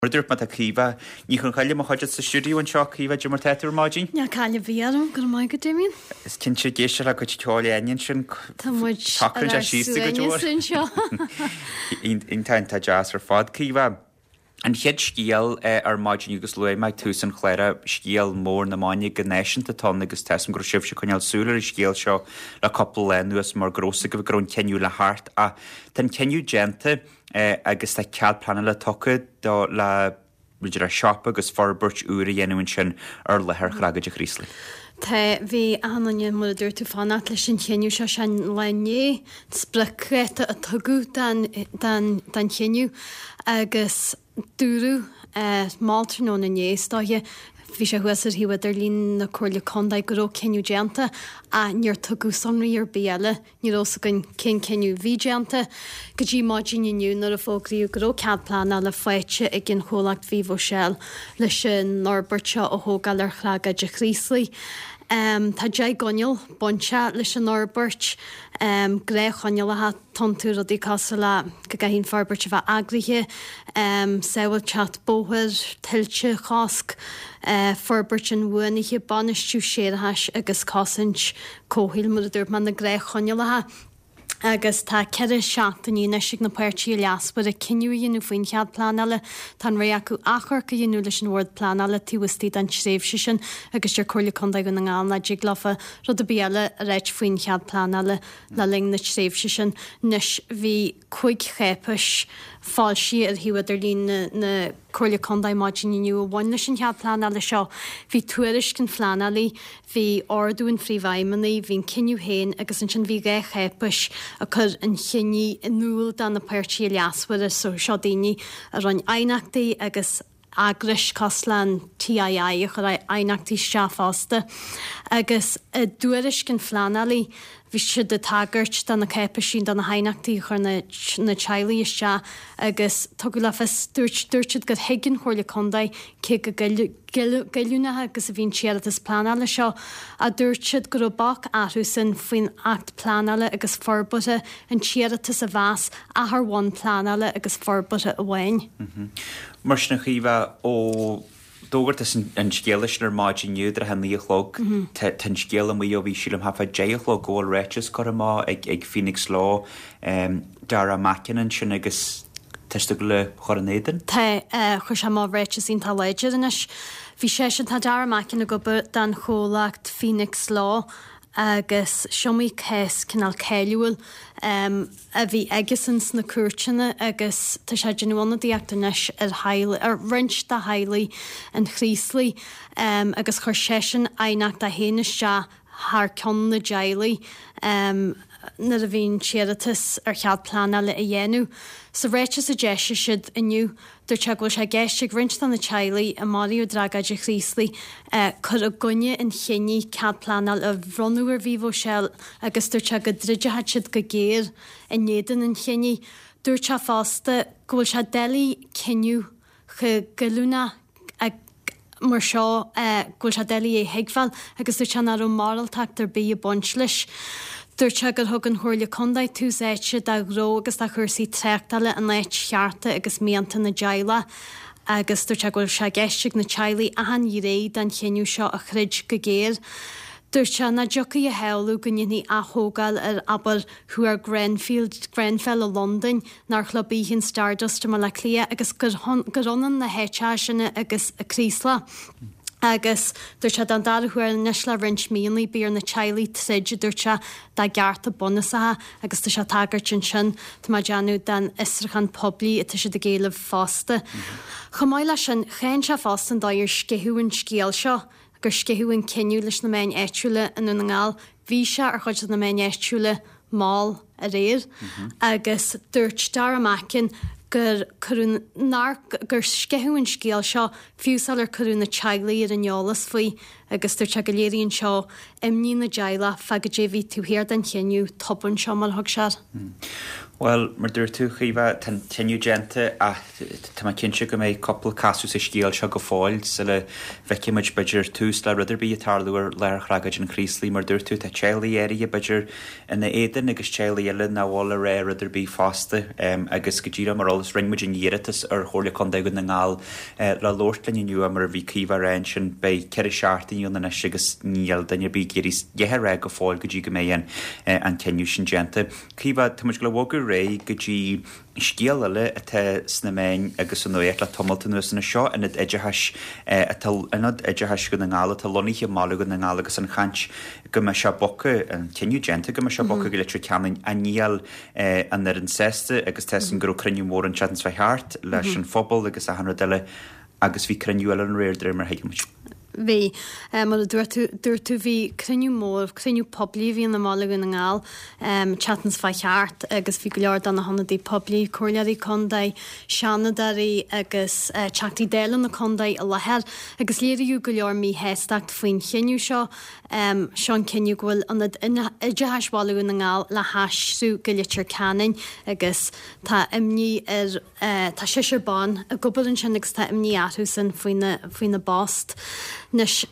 Dúirt mat a cíomh ní chun chaile mo chuide sa stúdiú an seo cíomh de mar tetar mágin? Ne chaile bhíarm gur mai go déimion. Is cin sé géiste le go teáil aon sin takeann a sísta go dúir. Intain tá jazz ar fád cíomh. An chead scíal ar mágin agus lu meid túsan chléire scíal mór na máine gnéisianta tá agus team gur sibh se chuneal súla i scéal seo le coppla lenuas mar grosa go bh grún ceniu le hart a ten ceniu genta agus tá cead planna le tucha dá le muidir a seapa agus forburt úra dhéanúin sin ar lethir chragadde chrísla. Tá bhí ananne mu dúir tú fanna leis sin chéniu seo sean lené spracréta a tugu dan chéniu agus dúrú mátar nó na nééis dáhe hí sé huasar híhaidir lín na chuirla condaid goró ceniu déanta a níor tugu sonraí ar béala nírósa gon ceniu bhíéanta go dtí máginiu nar a fógraíú goró cadplána le foiite ag gin cholacht bhíh sell leis sin Norbertseo ó thógáil ar chlága de chríslaí. Tá dé gonneal bonse leis an Norbert gré chonealathe tonú a dí casa le go ga hín farbert bheith agrithe saoil chat bóthir tiltte chásc forbert an bhuainige banistú séiretheis agus cosint cóhíil mu a dúirt man na gré chonealathe. Agus tá ceir seachtaí neisiigh na páirtíí leaspa a cinú dionú faoin chead planála tan ré acu achar go dionú leis an bhd planála tíhastí an tréimhse sin agus ar choirla condaid go na ngána ddíglafa rud a béala a réit faoin chead planála le ling na tréimhse sin nes bhí chuig chépais fáilsí ar hiúidir lín na choirla condaid máginiu bhain leis an chead planála seo hí tuairis cin flaanalaí hí ordún fríomhhaimanaí hín ciniú héin agus an sin bhí gé chépais a chur an chinní núil dan na páirtíí leasfuir so seo daoine a ran einachtaí agus agris coslan TII a chur einachtaí seafásta agus dúiris cin flaanalaí hí si de tagart dan na cépa sin dan na hainachtaí chur na tealaí iste agus tugu le fes dúirtead go higgin chóirla condaid cé go geúnathe agus a bhín siad is planála seo a dúirtead go bach athú sin faoin act planála agus forbute an siadtas a bheas a th bhain planála agus forbute a bhhain. Mar na chomh ó dógurt is an scéalis ar máginiu ar heníolog ten scéala mí ó bhí sílam hafa déolog ggóil réitis chu má ag Phoenix Law dar a macinan sin agus teiste go le choranéan? Tá chu sem má réitis ín tá léidir inis. Bhí sé sin tá dar a macina go den cholacht Phoenix Law agus siomí cés cinál céiliúil a bhí aigesans na cuairteanna agus tá sé genúna díachtanis ar rint de hailaí an chríslaí agus chuir sésin ainacht a héanaiste th ceann na déalaí na a bhín siadatas ar chead planála a dhéanú. Sa réites a deise siad iniu dúirte go sé géiste rint an na tealaí a máíú dragaide chríslaí chur a gunne in chéní cead planál a bhronúar bhíh sell agus dúirte go dridethe siad go géir in néan in chéní dúirte fásta gohfuil se déalaí ciniu chu goúna mar seo ghfuil se déalaí é heagfáil agus dúirte nar ó máralteach ar bí a bont leis. Dúirte gur thug an thuirla condaid túsáite daró agus a chuirsaí treachtaile an éit chearta agus méanta na deile agus dúirte goil se geisteigh na tealaí a han réad an chéniu seo a chrid go géir. Dúirte na jocaí a heú gonneí a thógáil ar aber thuair Grenfell a London nar chlubíhinn Stardust me le clia agus goronnan na héite sinna agus a crísla. Agus dúirte an darhuaair nes le rint míonlaí bíar na tealaí tríide dúirte dá gearta bonasathe agus tá se tagart sin tá má deanú den istrachan poblí a tuise de géalah fásta. Chamáile sin chéin se fástan dáir sciúin scéal seo gur sciúin ciniú leis na main éitiúile in na ngáil bhí se ar chuid na main éitiúile máil a réir agus dúirt dar amachcin gur sceúin scéal seo fiúsal ar chuú na teaglaí ar an neolalas faoi agus dúirte go léiríonn seo imní na deile fe go déhí túhéir den chéniu topan seo mal thug sead. Well, mar dúir tú chuomh teniu gente a tá cinse go méid coppla casú sa scíal se go fáil sa le bheiciimiid beidir túús le ruidir bí tarlúir leirchraagaid an chríslí mar dúir tú tá télaí éirí beidir ina éan agus téla eile na bhála ré ruidir bí fásta agus go ddíra marolalas ringmuid in dhéiritas ar chóirla chunda go na ngáil le lóirtlainn nua mar bhí cíomh réin sin bei ceir seaartaíúna agus níl daine bí géirí dhéthe ré go fáil go dtí go méon an ceniu sin gente. Cíomh tuid go le bhgur ré go dtí scéalaile atá sna méin agus an nuach le tomulta nuas na seo inad idirthais inad idirthais go na ngála tá loníthe mála go na ngála agus an chaint go me se bocha an ceniu gente go me se bocha go le trí ceannain a níal an ar an sésta agus te an gurú cruniú mór an chatans bheart leis an fphobal agus a hanra deile agus bhí cruniúil an réirdre mar heigemuid. Bhí mar dúir tú bhí cruniú mór, cruniú poblí hí na mála go na ngáil chatans bheart agus bhí go leor an na honna dí poblí choirlearí condaid seanadarí agus teachtaí déile na condaid a lethir agus léiríú go leor mí héisteacht faoin cheniu seo seán ceniu gohfuil an idirthaisála go na ngáil le háisú go litir canin agus tá imní tá siisirbán a gobalinn sin agus tá imní athú san faoine bást. Nes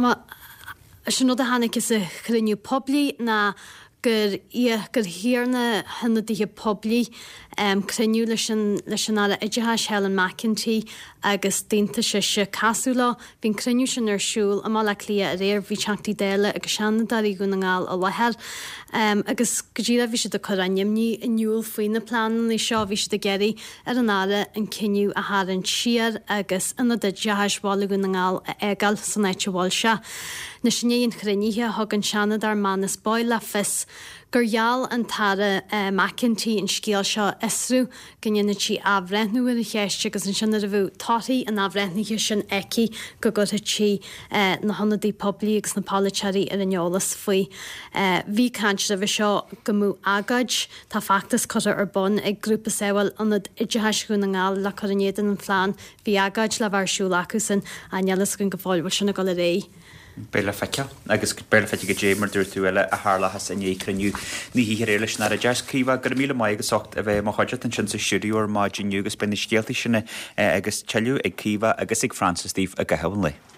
sin nó a hánig is a chruinniú poblí na gur hiarna hena dtí poblí cruniú leis an ala idirthais Helen McEntee agus daonnta se casúla bhín cruniú sin arsúil a mála lia a réir bhí teachtaí déile agus seanadarí go na ngáil a lethir agus go ddíra bhí si do choranimní inniuúil faoine planan í seo bhí si de geirí ar an ára an ciniú a háann siar agus ina de dehaishála go na ngáil a eáil san éite bháil se. Na sinnéon chrunníthe thug an seanadar manas báil le fis gurheall an tara McEntee in scéal seo isrú gannne tí ábhreithnú a chéiste agus an sinna a bhú tátaí an ábhreithniche sin eici go tí na honnadaí poblí agus na pálateirí ar an neolalas faoi. Bhí cant a bheith seo go mú agaid tá factas chuir ar bon ag grúpa saoil anad idirthais go na ngáil le chonéan an phláán bhí agaid le bharsúla acu san a nealas gon go bháilhil sinna go le ré. Béle feice agus béle feice go démar dúir tú eile a thálachas in écraniu ní hí réiles na a deascíomh gur míle mai agus socht a bheith má chuide an sin sa siúú ar máidiniu agus bena scéaltaí sinna agus teú ag cíomh agus ag Francis Steve a go hehann le.